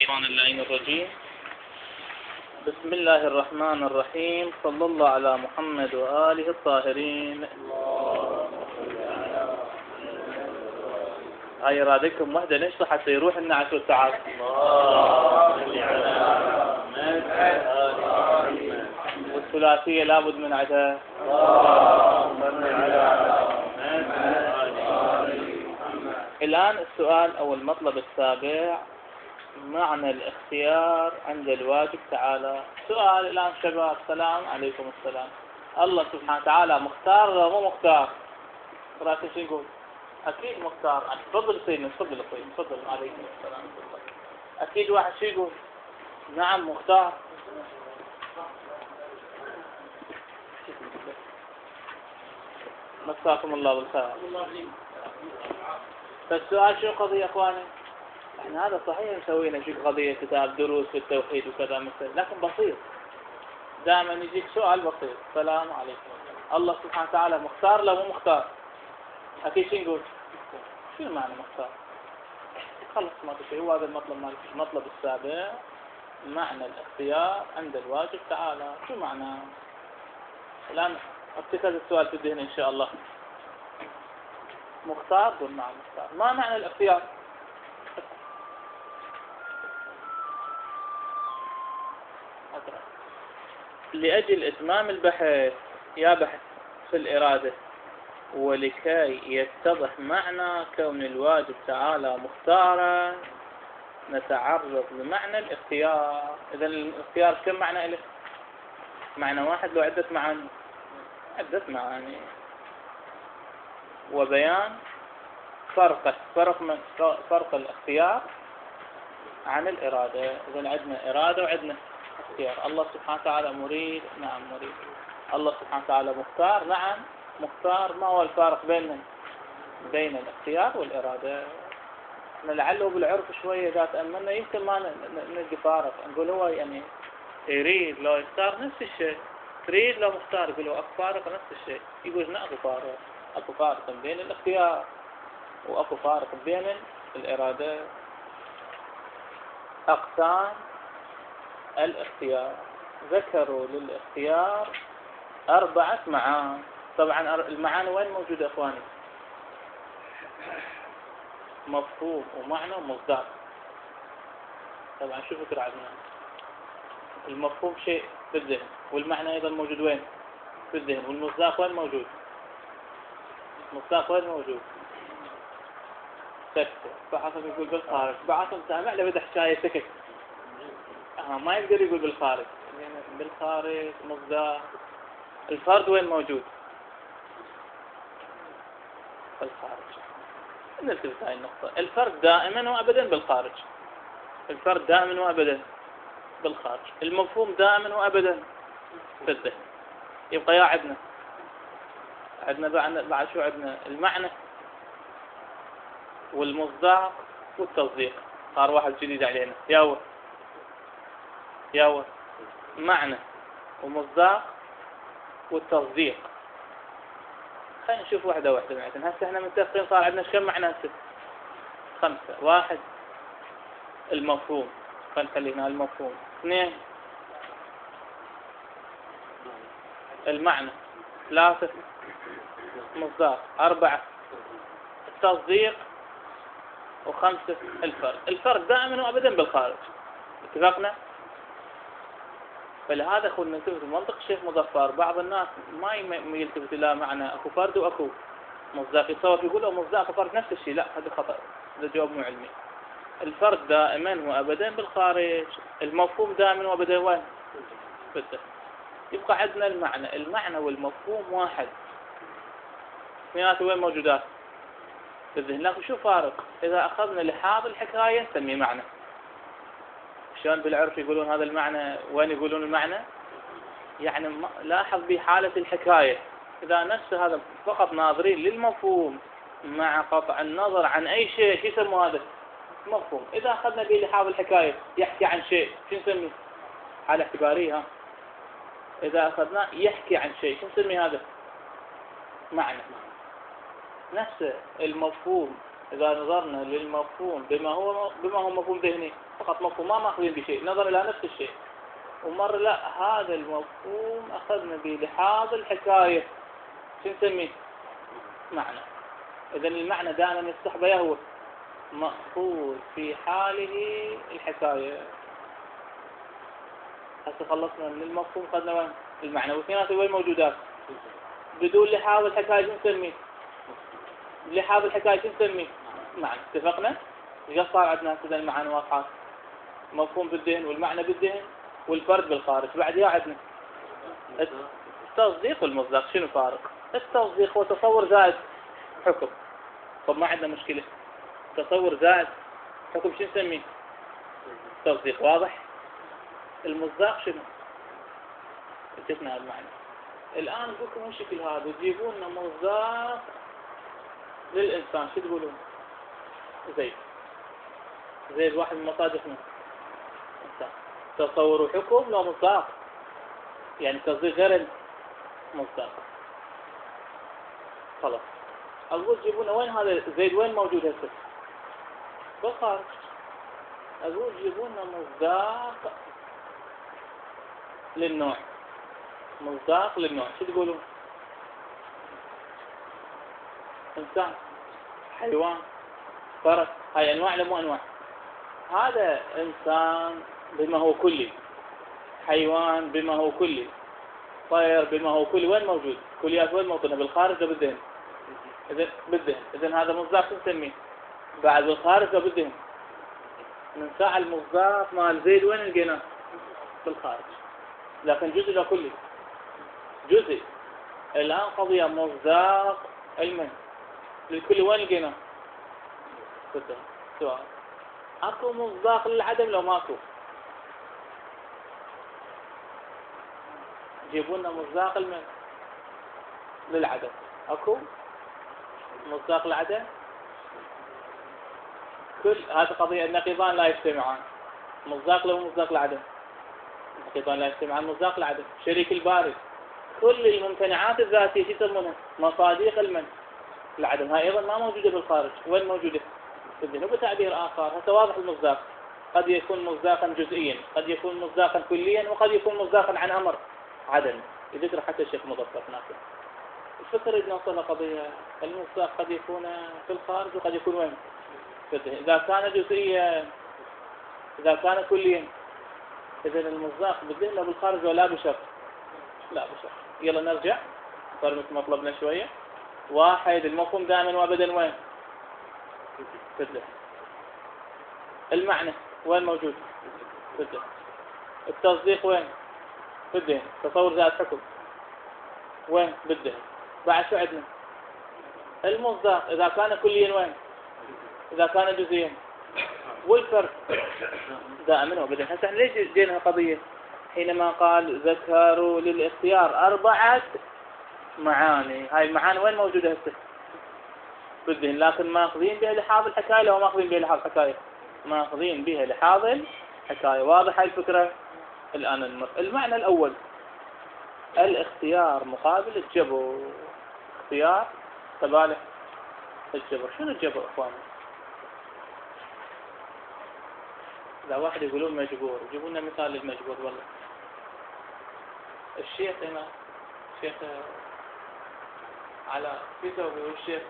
الشيطان اللعين الرجيم. بسم الله الرحمن الرحيم. صلى الله على محمد وآله الطاهرين. هاي رادكم وحدة نشطة حتى يروح لنا 10 ساعات. والثلاثية لابد من عدها. الآن السؤال أو المطلب السابع: معنى الاختيار عند الواجب تعالى. سؤال الآن شباب، السلام عليكم. السلام. الله سبحانه وتعالى مختار ولا مو مختار؟ رأيك شو يقول؟ أكيد مختار. تفضل سيدنا، تفضل أخوي، تفضل. عليكم السلام. أكيد واحد شو يقول؟ نعم مختار. مساكم الله بالخير. فالسؤال شو قضية أخواني؟ احنا هذا صحيح مسوينا شو قضية كتاب دروس في التوحيد وكذا مثل، لكن بسيط. دائما يجيك سؤال بسيط. السلام عليكم. الله سبحانه وتعالى مختار لو مو مختار؟ أكيد شو نقول؟ شو معنى مختار؟ خلص ما في شيء. هو هذا المطلب السابع: معنى الاختيار عند الواجب تعالى. شو معناه؟ الآن ابتكر السؤال في الذهن إن شاء الله. مختار دون معنى مختار. ما معنى الاختيار؟ لأجل إتمام البحث يا بحث في الإرادة، ولكي يتضح معنى كون الواجب تعالى مختارا، نتعرض لمعنى الاختيار. إذا الاختيار كم معنى له؟ معنى واحد لو عدة معاني؟ عدة معاني. وبيان فرق الاختيار عن الإرادة. إذا عندنا إرادة وعندنا اختيار. الله سبحانه وتعالى مريد، نعم مريد. الله سبحانه وتعالى مختار، نعم مختار. ما هو الفارق بين الاختيار والإرادة؟ لعله بالعرف شوية إذا تأملنا يمكن ما نلقى فارق. نقول هو يعني يريد لو يختار نفس الشيء، تريد لو مختار يقول له أكو فارق نفس الشيء. يقول لا، أكو فارق بين الاختيار وأكو فارق بين الإرادة. أقسام الاختيار: ذكروا للاختيار 4 معاني. طبعا المعاني وين موجودة أخواني؟ مفهوم ومعنى ومصداق. طبعا شو فكرة عندنا؟ المفهوم شيء في الذهن، والمعنى أيضا موجود وين؟ في الذهن. والمصداق وين موجود؟ المصداق وين موجود؟ سكت. بعضهم يقول بالخارج، بعضهم سامع له بدح حكاية سكت. ما يقدر يقول بالخارج. بالخارج مصداق. الفرد وين موجود؟ بالخارج. نلتفت هاي النقطة. الفرد دائما وأبدا بالخارج. الفرد دائما وأبدا بالخارج. المفهوم دائما وأبدا في الذهن. يبقى يا عندنا بعد شو عندنا؟ المعنى والمصداق والتصديق. صار واحد جديد علينا. ياوه معنى ومصداق والتصديق. خلينا نشوف واحدة معتنا. هسه احنا متفقين صار عندنا كم معنى هسه؟ 5. 1 المفهوم. خلينا نخلي هنا المفهوم. 2 المعنى. 3 مصداق. 4 التصديق. و5 الفرد. الفرد دائما وابدا بالخارج. اتفقنا؟ فلهذا اخونا نلتفت منطق الشيخ مظفر. بعض الناس ما يلتفت الى معنى اكو فرد واكو مصداق. يتصور يقول مصداق وفرد نفس الشيء. لا، هذا خطأ. هذا جواب مو علمي. الفرد دائما وابدا بالخارج. المفهوم دائما وابدا وين؟ بالذهن. يبقى عندنا المعنى والمفهوم واحد. اثنيناتهم وين موجودات؟ في الذهن. لكن شو فارق؟ إذا أخذنا لحاظ الحكاية نسميه معنى. شلون بالعرف يقولون هذا المعنى؟ وين يقولون المعنى؟ يعني لاحظ بحالة الحكاية. إذا نفس هذا فقط ناظرين للمفهوم مع قطع النظر عن أي شيء، شو يسموا هذا؟ مفهوم. إذا أخذنا بلحاظ الحكاية يحكي عن شيء، شو نسميه؟ حالة اعتبارية. إذا أخذنا يحكي عن شيء، شو نسميه هذا؟ معنى. نفس المفهوم إذا نظرنا للمفهوم بما هو مفهوم ذهني، فقط مفهوم ما ماخذين بشيء، نظر إلى نفس الشيء. ومرة لا، هذا المفهوم أخذنا بلحاظ الحكاية، شو نسميه؟ معنى. إذا المعنى دائما يصطحب هو مأخوذ في حاله الحكاية. هسه خلصنا من المفهوم، خذنا وين؟ المعنى. واثنيناتهم وين موجودات؟ بدون لحاظ الحكاية شو نسميه؟ لحاظ الحكاية شو نسميه؟ معنى. اتفقنا؟ ايش صار عندنا هسه المعاني واضحات؟ مفهوم بالذهن والمعنى بالذهن والفرد بالخارج. بعدها عندنا التصديق والمصداق. شنو فارق؟ التصديق هو تصور زائد حكم. طب ما عندنا مشكلة، تصور زائد حكم شو نسميه؟ تصديق. واضح؟ المصداق شنو؟ اتفقنا المعنى. الآن بكم هالشكل هذا تجيبون لنا مصداق للإنسان، شو تقولون؟ زيد واحد من مصادقنا إنسان. تصور وحكم لو مصداق، يعني تصديق غير المصداق. خلاص أقول جيبونا وين هذا زيد، وين موجود هسه؟ بالخارج. أقول جيبونا مصداق للنوع. مصداق للنوع شو تقولون؟ إنسان، حيوان، فرس، هاي أنواع ولا مو أنواع؟ هذا إنسان بما هو كلي، حيوان بما هو كلي، طير بما هو كلي. وين موجود؟ كليات وين موطنها؟ بالخارج ولا بالذهن؟ إذا بالذهن. إذن هذا مصداق شو نسميه؟ بعد بالخارج ولا بالذهن؟ من ساعة المصداق مال زيد وين لقيناه؟ بالخارج. لكن جزء لا كلي، جزء. الآن قضية مصداق المن للكل وين لقيناه؟ بالذهن. سؤال، اكو مصداق للعدم لو ماكو؟ جيبوا لنا مصداق المن للعدم. اكو مصداق العدم؟ كل هذه قضية النقيضان لا يجتمعان. مصداق له مصداق العدم، النقيضان لا يجتمعان. مصداق العدم شريك الباري. كل الممتنعات الذاتية شو يسمونها؟ مصادق المن العدم. هاي ايضا ما موجودة بالخارج. وين موجودة؟ بالذهن. وبتعبير آخر هذا واضح المصداق، قد يكون مصداقا جزئيا، قد يكون مصداقا كليا، وقد يكون مصداقا عن أمر عدم. يذكر حتى الشيخ مظفر ناصر. الفكرة إذا نوصل قضية المصداق قد يكون في الخارج وقد يكون وين؟ في الذهن. إذا كان جزئيا، إذا كان كليا، إذا المصداق بالذهن أو بالخارج ولا بشر؟ لا بشر. يلا نرجع، صار مثل مطلبنا شوية. واحد، المفهوم دائما وابدا وين؟ في الذهن. المعنى وين موجود؟ في الذهن. التصديق وين؟ في الذهن. تصور ذات حكم وين؟ بالذهن. بعد شو عندنا؟ المصداق إذا كان كليا وين؟ إذا كان جزئيا. والفرق دائما وابدا. هسه ليش جينا قضية حينما قال ذكروا للاختيار 4 معاني؟ هاي المعاني وين موجودة هسه؟ بالذهن. لكن ماخذين بها لحاظ الحكاية لو ماخذين بها لحاظ الحكاية؟ ماخذين بها لحاظ الحكاية. واضح هاي الفكرة؟ الآن المعنى الأول، الاختيار مقابل الجبر. اختيار تبالي الجبر. شنو الجبر اخواني؟ إذا واحد يقولون مجبور، يجيبوا لنا مثال للمجبور. والله الشيخ هنا، الشيخ على كتبه، والشيخ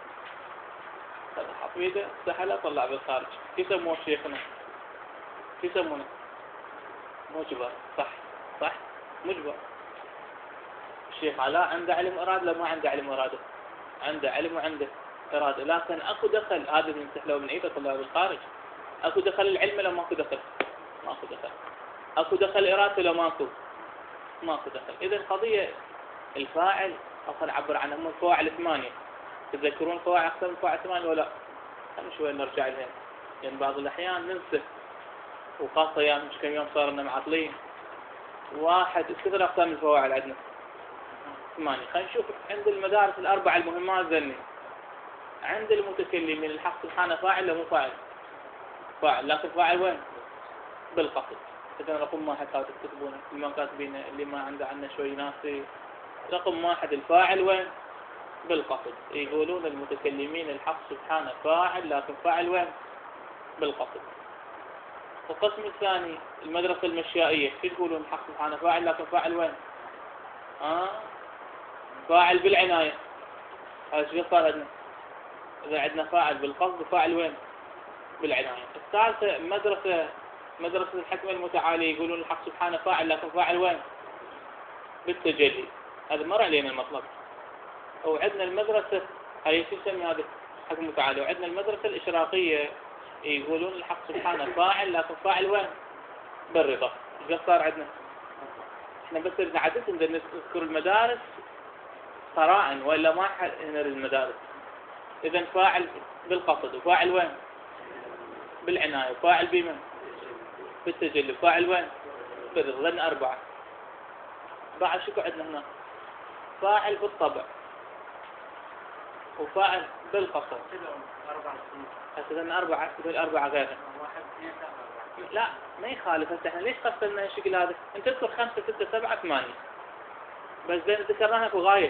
حط بيده سحله طلع بالخارج. يسموه شيخنا، يسمونه مجبر. صح صح، مجبر. الشيخ علاء عنده علم إرادة؟ لا ما عنده علم إرادة، عنده علم وعنده إرادة. لكن أكو دخل هذا من سحله من عيده طلع بالخارج. أكو دخل العلم لو ماكو دخل؟ ماكو دخل. أكو دخل إرادة لو ماكو؟ ماكو دخل. إذا القضية الفاعل، أو خلينا نعبر عنه هم الفواعل 8. تذكرون فواعل أكثر من فواعل 8 ولا؟ خلينا شوي نرجع لها، يعني بعض الأحيان ننسى، وخاصة أيام مش كم يوم صار لنا معطلين. واحد كثر أقسام الفواعل عندنا 8. خلينا نشوف عند المدارس ال4 المهمات ذني. عند المتكلمين الحق سبحانه فاعل ولا مو فاعل؟ فاعل. لكن فاعل وين؟ بالقصد. إذا رقم 1 كاتب تكتبونه، اللي ما كاتبينه، اللي ما عنده عنا شوي ناسي. رقم 1 الفاعل وين؟ بالقصد. يقولون المتكلمين الحق سبحانه فاعل، لكن فاعل وين؟ بالقصد. القسم الثاني المدرسة المشيائية، شو يقولون الحق سبحانه فاعل، لكن فاعل وين؟ فاعل بالعناية. هذا شو صار عندنا؟ إذا عندنا فاعل بالقصد وفاعل وين؟ بالعناية. الثالثة مدرسة الحكمة المتعالية، يقولون الحق سبحانه فاعل، لكن فاعل وين؟ بالتجلي. هذا مر علينا المطلب. وعندنا المدرسة هي شو نسمي هذا الحكمة المتعالية، وعندنا المدرسة الإشراقية يقولون الحق سبحانه فاعل، لكن فاعل وين؟ بالرضا. ايش صار عندنا؟ احنا بس بدنا عادة نذكر المدارس قراء ولا ما نرى المدارس. اذا فاعل بالقصد، وفاعل وين؟ بالعناية، وفاعل بمن؟ بالتجلي، وفاعل وين؟ بالرضا. لنا 4. بعد شو عندنا هنا؟ فاعل بالطبع، وفاعل بالقصد. 4 هسه لنا 4 بالأربعة غيرها. 1 2 3 4. لا ما يخالف. هسه احنا ليش قسمنا الشكل هذا؟ انت تذكر 5 6 7 8 بس زين ذكرناها في غاية.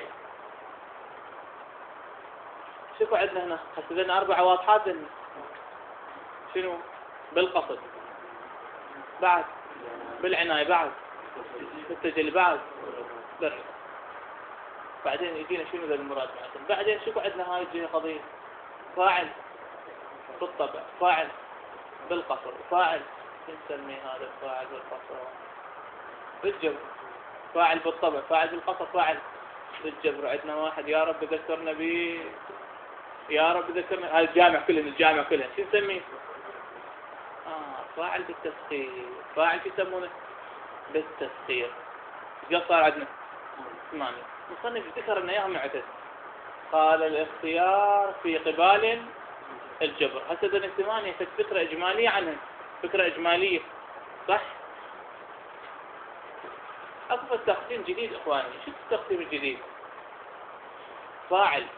شوفوا عندنا هنا هسه لنا 4 واضحات لنا. شنو؟ بالقصد، بعد بالعناية، بعد بالتجلي، بعد بالرضا. بعدين يجينا شنو ذا المراد بعدين شوفوا عندنا هاي تجينا قضية فاعل بالطبع، فاعل بالقصر، فاعل نسمي هذا الفاعل بالقصر بالجبر، فاعل بالطبع، فاعل بالقصر، فاعل بالجبر. عندنا واحد يا رب ذكرنا به، يا رب ذكرنا، هذا الجامع كلهن، الجامع كلهن شو نسميه؟ فاعل بالتسخير. فاعل شو يسمونه؟ بالتسخير. ايش صار عندنا؟ 8. مصنف ذكر ان اياهم معتد. قال الاختيار في قبال الجبر. هسه ذن 8 فكرة اجمالية عنها، فكرة اجمالية صح؟ اكو تقسيم جديد اخواني. شو التقسيم الجديد؟ فاعل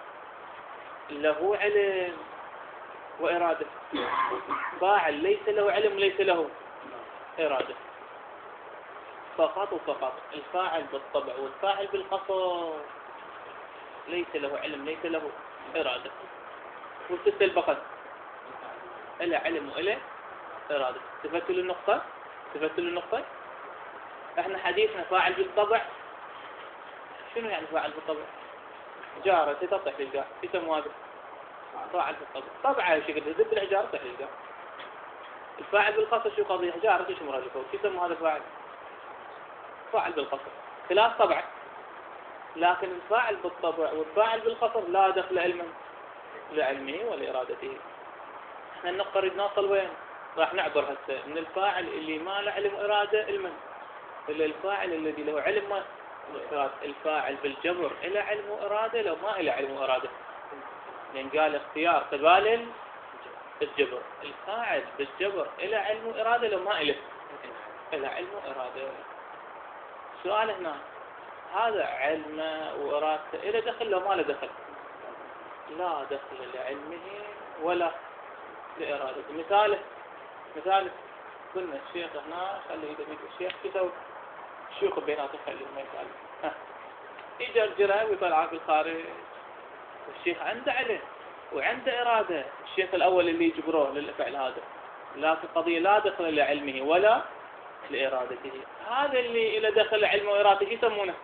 له علم وإرادة، فاعل ليس له علم وليس له إرادة. فقط وفقط الفاعل بالطبع والفاعل بالقصر ليس له علم ليس له إرادة. والستة البقر إله علم وإله إرادة. تفتلوا النقطة؟ تفتلوا النقطة؟ احنا حديثنا فاعل بالطبع. شنو يعني فاعل بالطبع؟ جارة تطح للجار، يسموا هذا فاعل بالطبع. طبعا شكل ذب الحجارة تطح للجار. الفاعل بالقصر شو قضية؟ حجارة تشمر اللي فوق، يسموا هذا فاعل. فاعل بالقصر خلاف طبعا. لكن الفاعل بالطبع والفاعل بالقصر لا دخل علما لعلمه ولإرادته. احنا النقطة نريد نوصل وين؟ راح نعبر هسه من الفاعل اللي ما له علم إرادة علما إلى الفاعل الذي له علم وإرادة. الفاعل بالجبر إلى علم وإرادة لو ما إلى علم وإرادة، لأن قال اختيار قبال الجبر. الفاعل بالجبر إلى علم وإرادة لو ما إلى علم وإرادة. سؤال هنا، هذا علمه وإرادته إلى دخل لو ما له دخل؟ لا دخل لعلمه ولا لإرادته. مثال قلنا الشيخ هنا خلي يدبيك الشيخ كتب الشيوخ بيناته خلي ما يسأل يجي الجرائم ويطلع في الخارج. الشيخ عنده علم وعنده إرادة، الشيخ الأول اللي يجبروه للفعل هذا، لكن قضية لا دخل لعلمه ولا لإرادته. هذا اللي إلى دخل علمه وإرادته يسمونه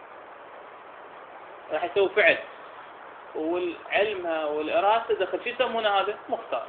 راح يسوي فعل، والعلم والإرادة دخل شو يسمونه هذا؟ مختار.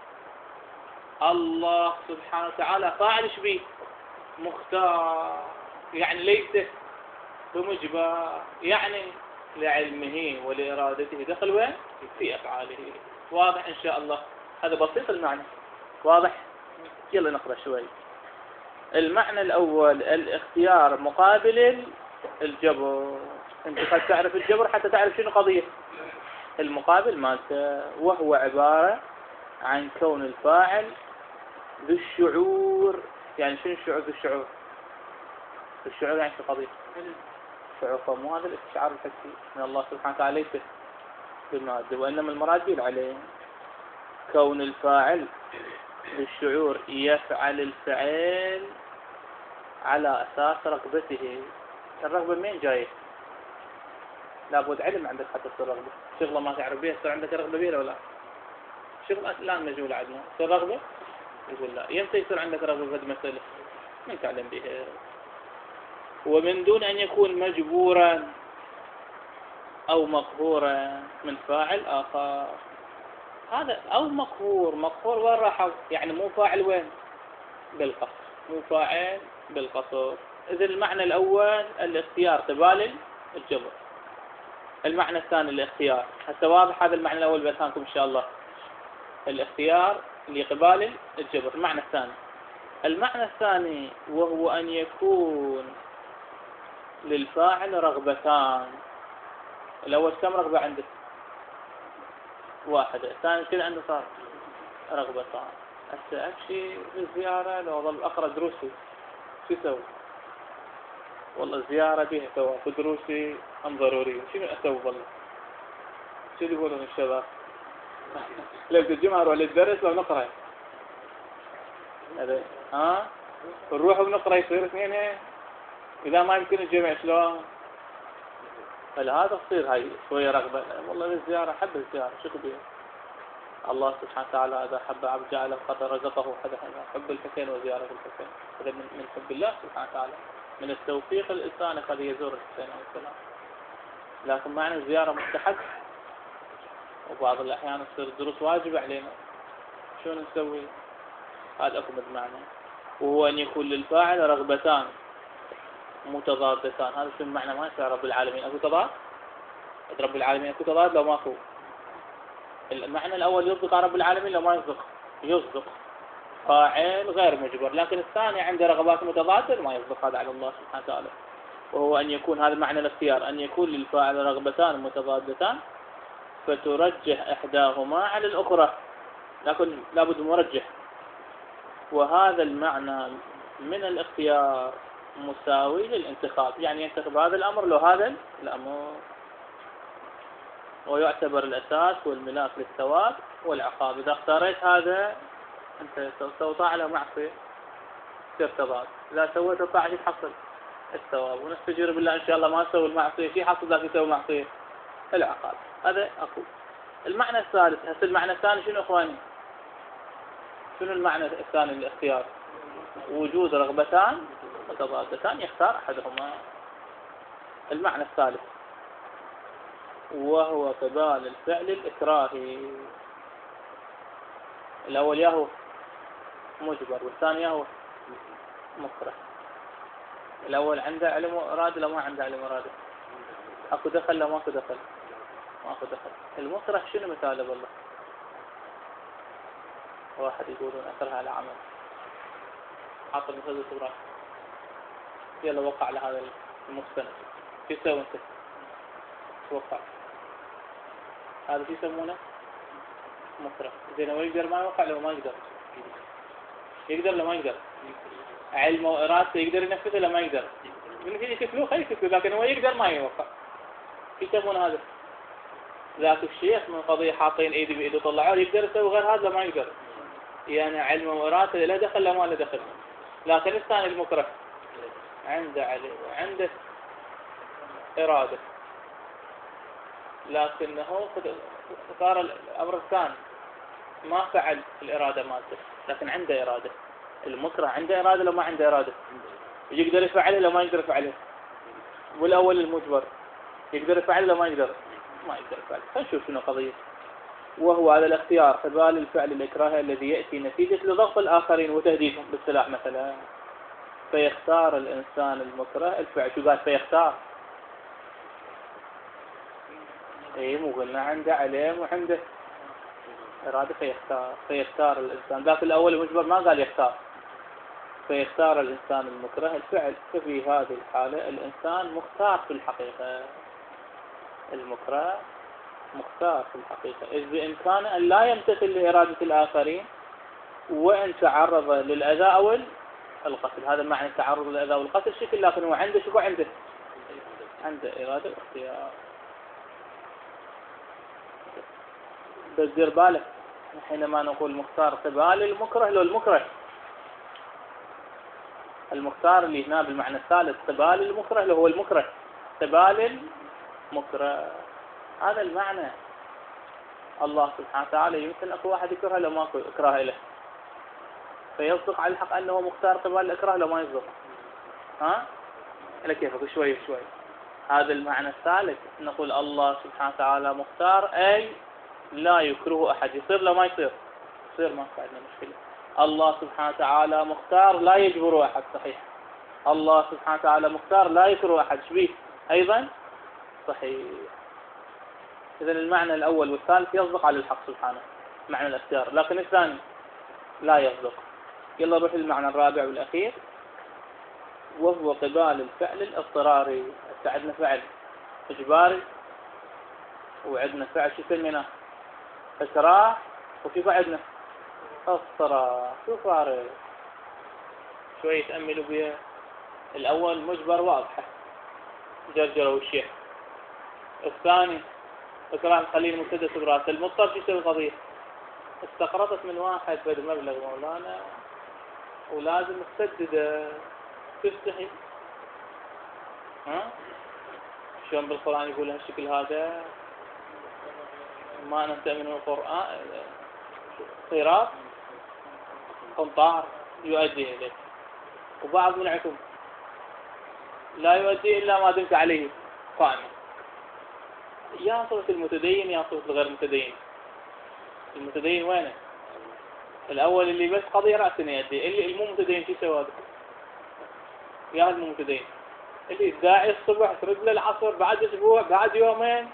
الله سبحانه وتعالى فاعل ايش بيه؟ مختار، يعني ليس بمجبر، يعني لعلمه ولإرادته دخل وين؟ في أفعاله. واضح إن شاء الله؟ هذا بسيط المعنى، واضح؟ يلا نقرأ شوي. المعنى الأول الاختيار مقابل الجبر. أنت قد تعرف الجبر حتى تعرف شنو قضية المقابل مالته، وهو عبارة عن كون الفاعل ذو الشعور. يعني شنو الشعور؟ ذو الشعور، الشعور يعني شو قضية الشعور؟ فمو هذا الاستشعار الحسي من الله سبحانه وتعالى ليس بالمادة، وإنما المراد بالعلم. كون الفاعل ذو الشعور يفعل الفعل على أساس رغبته. الرغبة مين جاية؟ لابد علم عندك حتى تصير رغبة. شغلة ما تعرف بيها تصير عندك رغبة بيها ولا لا؟ شغلة الآن مجهولة عندنا تصير رغبة يقول لا. يمتى يصير عندك رغبة في مسألة من تعلم بها، ومن دون أن يكون مجبورا أو مقهورا من فاعل آخر. هذا أو مقهور وين راحوا؟ يعني مو فاعل وين؟ بالقصر، مو فاعل بالقصر. إذا المعنى الأول الاختيار قبال الجبر، المعنى الثاني الاختيار. حتى واضح هذا المعنى الأول بأذهانكم إن شاء الله، الاختيار لقبال الجبر. المعنى الثاني، المعنى الثاني وهو أن يكون للفاعل رغبتان. الأول كم رغبة عنده؟ واحدة. الثاني كده عنده صار رغبتان. هسه أمشي للزيارة لو أظل أقرأ دروسي شو أسوي؟ والله زيارة بيها ثواب، دروسي أم ضرورية، شنو أسوي والله؟ شو يقولون الشباب؟ لو الجمعة نروح للدرس لو نقرأ هذا نروح ونقرأ يصير اثنين. إذا ما يمكن الجمع شلون؟ فلهذا تصير هاي شوية رغبة. والله للزيارة، حب الزيارة، شو بيها؟ الله سبحانه وتعالى إذا حب عبد جعله قد رزقه حب الحسين وزيارة الحسين. هذا من حب الله سبحانه وتعالى، من التوفيق الإنسان قد يزور الحسين عليه السلام. لكن معنى الزيارة مستحب، وبعض الأحيان تصير الدروس واجبة علينا، شو نسوي؟ هذا أكو معنى، وهو أن يكون للفاعل رغبتان متضادتان. هذا شو المعنى؟ ما يصير رب العالمين أكو تضاد؟ رب العالمين أكو تضاد لو ماكو؟ المعنى الأول يصدق رب العالمين لو ما يصدق؟ يصدق فاعل غير مجبر. لكن الثاني عنده رغبات متضادة ما يصدق هذا على الله سبحانه وتعالى. وهو أن يكون، هذا معنى الاختيار، أن يكون للفاعل رغبتان متضادتان فترجح إحداهما على الأخرى، لكن لابد مرجح. وهذا المعنى من الاختيار مساوي للانتخاب، يعني ينتخب هذا الأمر لو هذا الأمر، ويعتبر الأساس والملاك للثواب والعقاب. إذا اختاريت هذا أنت سوف طاعة على معصية تصير تضاد، إذا سويت الطاعة تحصل الثواب، ونستجير بالله إن شاء الله ما تسوي المعصية شيء حصل ذاك يسوي معصية العقاب. هذا أقول. المعنى الثالث، هسه المعنى الثاني شنو إخواني؟ شنو المعنى الثاني للاختيار؟ وجود رغبتان متضادتان يختار أحدهما. المعنى الثالث وهو قبال الفعل الإكراهي. الأول ياهو مجبر والثاني ياهو مكره. الأول عنده علم وإرادة لو ما عنده علم وإرادة؟ أكو دخل لو ماكو دخل؟ ماكو دخل. المكره شنو مثاله بالله؟ واحد يقولون أكره على عمل، حاطر مثل الصغرى، يلا وقع على هذا المستند، شو يسوي أنت؟ توقع. هذا شو يسمونه؟ مكره. زين هو يقدر ما يوقع لو ما يقدر؟ يقدر لو ما يقدر؟ علم وإرادته يقدر ينفذه لو ما يقدر؟ من في يكفلوه خلي يكفلوه، لكن هو يقدر ما يوقع. شو يسمونه هذا؟ ذاك الشيخ من قضية حاطين ايدي بايده طلعوه، يقدر يسوي غير هذا ما يقدر. يعني علم وإرادته لا دخل لا ما له دخل. لكن الثاني المكره عنده علم وعنده إرادة، لكنه صار الأمر الثاني ما فعل الإرادة مالته، لكن عنده إرادة. المكره عنده إرادة لو ما عنده إرادة؟ يقدر يفعله لو ما يقدر يفعله؟ والأول المجبر يقدر يفعله لو ما يقدر؟ ما يقدر يفعله. فنشوف شنو قضية. وهو على الاختيار قبال الفعل الإكراهي الذي يأتي نتيجة لضغط الآخرين وتهديدهم بالسلاح مثلا. فيختار الإنسان المكره الفعل. شو قال فيختار؟ ايه مو قلنا عنده علم وعنده إرادة فيختار الإنسان. ذاك الأول المجبر ما قال يختار. فيختار الإنسان المكره الفعل. ففي هذه الحالة الإنسان مختار في الحقيقة. المكره مختار في الحقيقة، إذ بإمكانه أن لا يمتثل لإرادة الآخرين وإن تعرض للأذى أو القتل. هذا معنى التعرض للأذى والقتل شكل، لكن هو عنده شو عنده إرادة واختيار. بس دير بالك حينما نقول مختار قبال المكره لو المختار اللي هنا بالمعنى الثالث قبال المكره اللي هو المكره قبال المكره، هذا المعنى. الله سبحانه وتعالى يمكن اكو واحد يكره له ماكو اكراه له، فيصدق على الحق أنه مختار قبال الإكراه لو ما يصدق. ها؟ على كيفك شوي شوي. هذا المعنى الثالث، نقول الله سبحانه وتعالى مختار أي لا يكره أحد. يصير لو ما يصير؟ يصير، ما في عندنا مشكلة. الله سبحانه وتعالى مختار لا يجبر أحد، صحيح. الله سبحانه وتعالى مختار لا يكره أحد، شبيه أيضا صحيح. إذن المعنى الأول والثالث يصدق على الحق سبحانه، معنى الاختيار، لكن الثاني لا يصدق. يلا نروح للمعنى الرابع والأخير، وهو قبال الفعل الاضطراري. عندنا فعل إجباري وعندنا فعل شو سميناه؟ إكراه، وكيف عندنا اضطرار. شو فارق؟ شوي تأملوا بها. الأول مجبر واضحة، جرجرة والشيخ. الثاني إكراه القليل مسدس براسه. المضطر شو يسوي قضية؟ استقرضت من واحد بد مبلغ مولانا ولازم تسدده، تستحي. ها؟ شلون بالقرآن يقول هالشكل هذا؟ ما ننتهي منه القرآن قراط قنطار يؤدي إليه. وبعض منعكم لا يؤدي إلا ما دمت عليه قائما. يا صوت المتدين يا صوت الغير متدين. المتدين وينه؟ الأول اللي بس قضية رأسا يؤدي، اللي مو متدين شو سوى؟ يا هذا مو متدين اللي الداعي الصبح ترد له العصر، بعد أسبوع بعد يومين.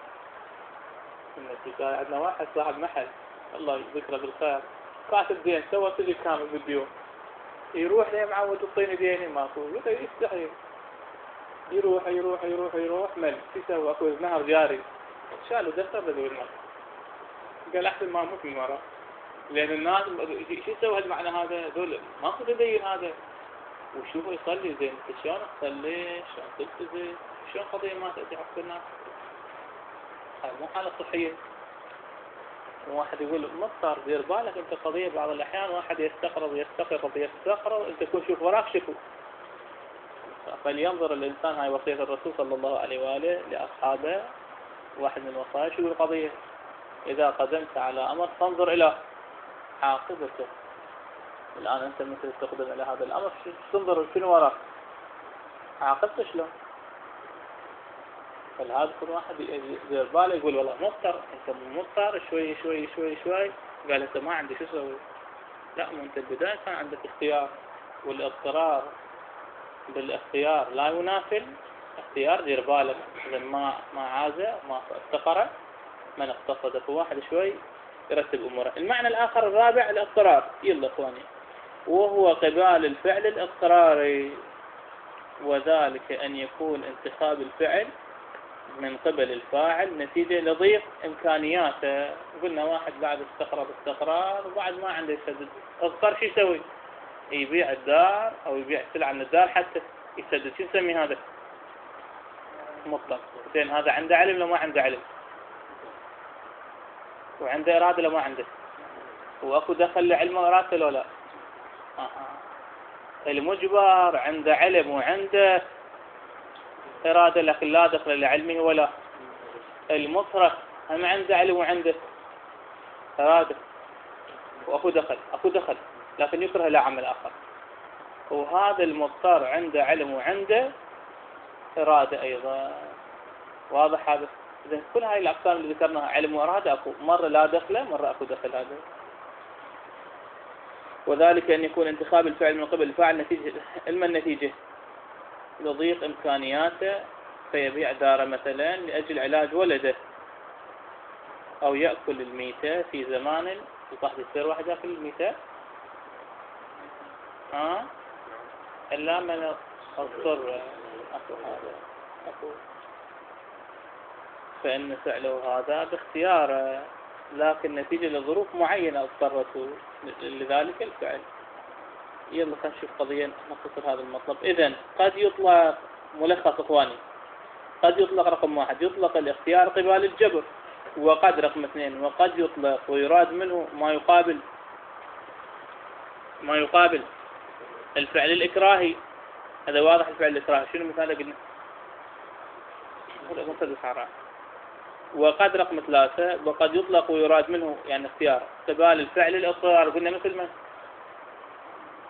عندنا واحد صاحب محل الله يذكره بالخير، كاتب دين، سوى سجل كامل بالديون، يروح ليه معود الطين ديني ماكو، يستحي. يروح يروح يروح يروح مل شو يسوي؟ اكو نهر جاري، شالوا دفتر بدو المال. قال احسن ما اموت من ورا، لان الناس شو يسوي هالمعنى هذا؟ هذول ماكو تدين هذا. وشوفوا يصلي زين، شلون تصلي؟ شلون تلتزم؟ شلون قضيه ما تأتي حق الناس؟ هاي مو حالة صحية. واحد يقول مضطر، دير بالك انت قضية بعض الأحيان واحد يستقرض انت تكون شوف وراك شكو. فلينظر الإنسان، هاي وصية الرسول صلى الله عليه وآله لأصحابه، واحد من الوصايا شو القضية؟ إذا قدمت على أمر فانظر إلى عاقبته. الآن أنت مثل تقدم إلى هذا الأمر، تنظر شنو وراك؟ عاقبته شلون؟ فلهذا كل واحد يدير باله يقول والله مضطر، انت مضطر شوي شوي شوي شوي. قال انت ما عندي شو اسوي؟ لا، مو انت البداية كان عندك اختيار، والاضطرار بالاختيار لا ينافي اختيار. دير بالك اذا ما عازه ما افتقر من اقتصد. فواحد شوي يرتب اموره. المعنى الاخر الرابع الاضطرار. يلا اخواني، وهو قبال الفعل الاضطراري، وذلك ان يكون انتخاب الفعل من قبل الفاعل نتيجة لضيق إمكانياته. قلنا واحد بعد استقرض استقرار وبعد ما عنده يسدد، اضطر شو يسوي؟ يبيع الدار أو يبيع سلعة من الدار حتى يسدد. شو نسمي هذا؟ مضطر. زين، هذا عنده علم لو ما عنده علم؟ وعنده إرادة لو ما عنده؟ وأكو دخل لعلمه وإرادته لو لا؟ المجبر عنده علم وعنده إرادة لكن لا دخل لعلمه ولا. المصرف هم عنده علم وعنده إرادة وأكو دخل لكن يكره له عمل آخر. وهذا المضطر عنده علم وعنده إرادة أيضا. واضح هذا؟ إذن كل هاي الأقسام اللي ذكرناها علم وإرادة أكو، مرة لا دخله مرة أكو دخل. هذا وذلك أن يكون انتخاب الفعل من قبل الفاعل نتيجة النتيجة لضيق إمكانياته، فيبيع داره مثلا لأجل علاج ولده، أو يأكل الميتة في زمان يصح يصير واحد يأكل الميتة إلا من اضطر. أكو فإن فعله هذا باختياره، لكن نتيجة لظروف معينة اضطرته لذلك الفعل. يلا خلينا نشوف قضية نختصر هذا المطلب. إذن قد يطلق ملخص إخواني، قد يطلق رقم 1 يطلق الاختيار قبال الجبر، وقد رقم 2 وقد يطلق ويراد منه ما يقابل الفعل الإكراهي. هذا واضح. الفعل الإكراهي شنو مثال قلنا؟ وقد رقم 3 وقد يطلق ويراد منه يعني اختيار قبال الفعل الاضطرار. قلنا مثل من؟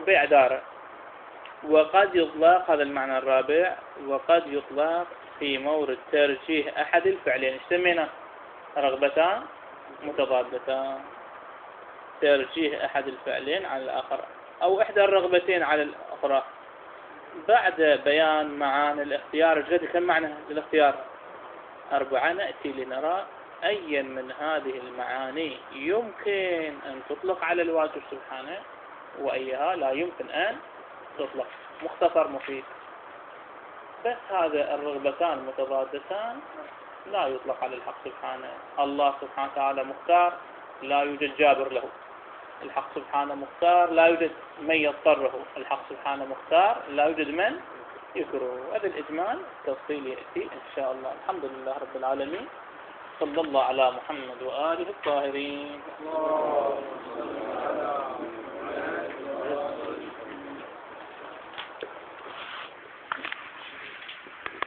بيع داره. وقد يطلق، هذا المعنى الرابع، وقد يطلق في مورد ترجيح أحد الفعلين. ايش سمينا؟ رغبتان متضادتان، ترجيح أحد الفعلين على الآخر أو إحدى الرغبتين على الأخرى. بعد بيان معاني الاختيار، جد كم معنى للاختيار؟ 4. نأتي لنرى أي من هذه المعاني يمكن أن تطلق على الواجب سبحانه وأيها لا يمكن أن تطلق. مختصر مفيد. بس هذا الرغبتان متضادتان لا يطلق على الحق سبحانه. الله سبحانه وتعالى مختار، لا يوجد جابر له. الحق سبحانه مختار، لا يوجد من يضطره. الحق سبحانه مختار، لا يوجد من يكره. هذا الإجمال تفصيل يأتي إن شاء الله. الحمد لله رب العالمين، صلى الله على محمد وآله الطاهرين.